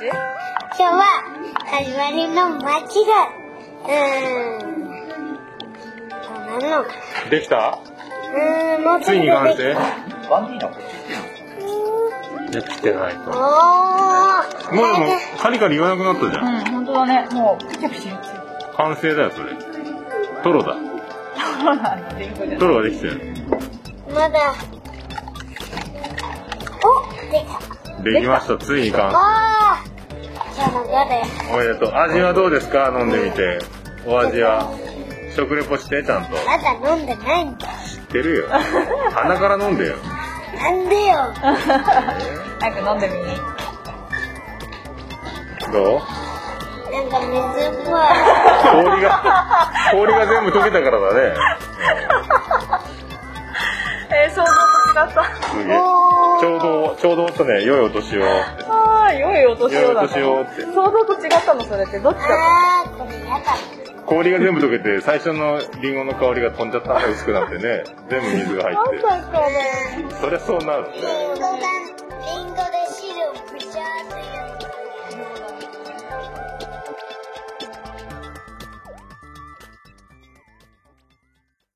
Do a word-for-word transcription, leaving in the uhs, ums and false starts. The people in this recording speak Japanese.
今日は始まりの街がうーんどうなるのかな。 できた？ うーんもうついに完成？ バンディーナこっちできてないと。 おーもうでもカリカリ言わなくなったじゃん。 うん、本当だね。もうピチピチ言ってる。 完成だよそれ。トロだ。 そうなんだ、リンゴじゃない。 トロができてる。 まだおできた。 できました。ついに完成。 あーじゃあまだでおめでとう。味はどうですか？飲んでみて。お味は食レポしてちゃんと。 まだ飲んでないんだ。 知ってるよ。鼻から飲んでよ。 なんでよ。 早く飲んでみに。 どう？ なんか水っぽい。 氷が氷が全部溶けたからだね。 えー、想像と違った。 すげえ。ちょうどちょうどとね、良いお年を。 ああ、良いお年をだ良いお年をって。 想像と違ったのそれってどっちだっあーこれやだ。 氷が全部溶けて最初のリンゴの香りが飛んじゃったのが薄くなってね、全部水が入た？ って。 まさかね。 そりゃそうなるね。 リンゴがリンゴが